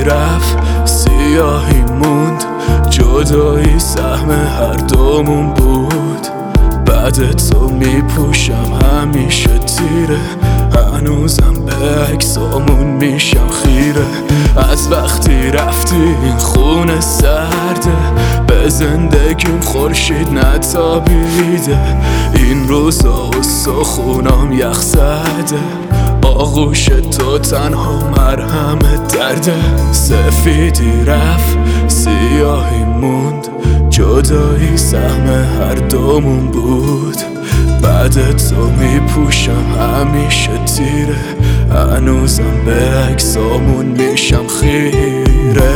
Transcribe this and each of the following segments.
رفت سیاهی موند، جدایی سهم هر دومون بود. بعد تو میپوشم همیشه تیره، هنوزم به عکسامون میشم خیره. از وقتی رفتی این خونه سرده، به زندگیم خورشید نتابیده. این روزا و سخونام یخ زده، آغوش تو تنها مرهم درده. سفیدی رفت سیاهی موند، جدایی سهم هر دومون بود. بعد تو میپوشم همیشه تیره، هنوزم به عکسامون میشم خیره.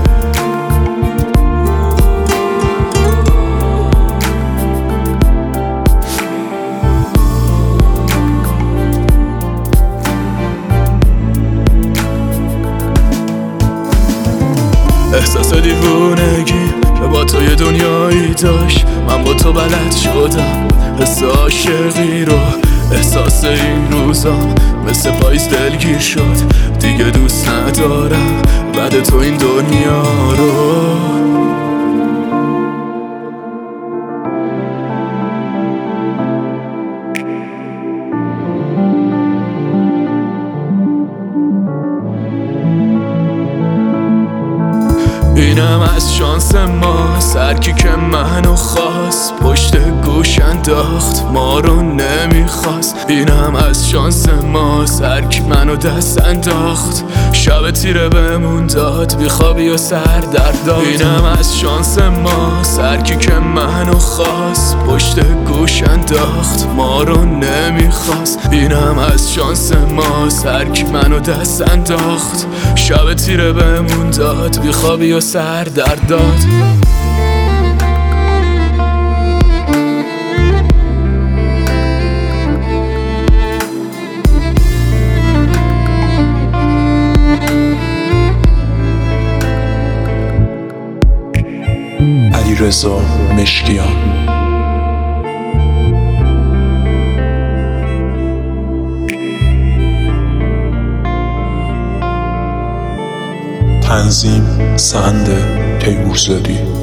احساس دیوونگی که با تو یه دنیایی داشت، من با تو بلد شدم حس عاشقی رو. احساس این روزام مثل پاییز دلگیر شد، دیگه دوست ندارم بعد تو این دنیا رو. اینم از شانس ما، سرکی که منو خواست پشت گوش انداخت ما رو نمیخواست. اینم از شانس ما، سرکی منو دست انداخت شب تیره بمون داد، بیخوابی و سر درد داد. اینم از شانس ما، سرکی که منو خواست پشت گوش انداخت ما رو نمیخواست. اینم از شانس ما، سرکی منو دست انداخت شب تیره بمون داد، بیخوابی و سر درد داد. علیرضا مشکیان. تنظیم سند تیمورزادی.